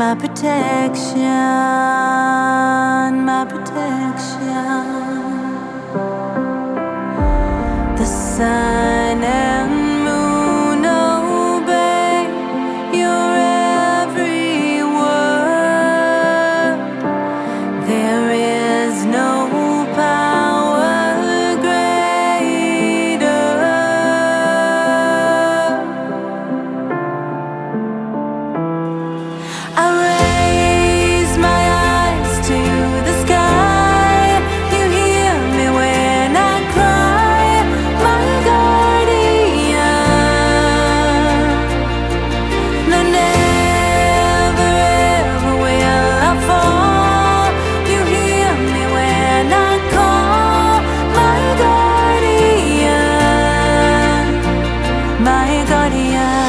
my protection, my protection. The sun and moon obey your every word. There is no power greater. I raise my eyes to the sky. You hear me when I cry, my guardian. No, never ever will I fall. You hear me when I call, my guardian, my guardian.